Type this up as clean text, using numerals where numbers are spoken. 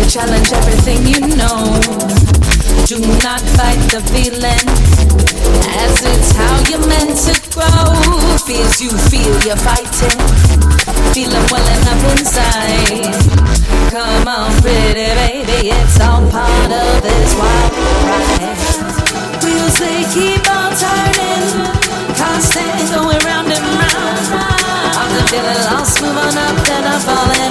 Challenge everything you know. Do not fight the feeling, as it's how you're meant to grow. Fears you feel you're fighting, feeling welling up inside. Come on, pretty baby, it's all part of this wild ride. Wheels they keep on turning, constant going round and round. Often feeling lost, move on up, then I fall in.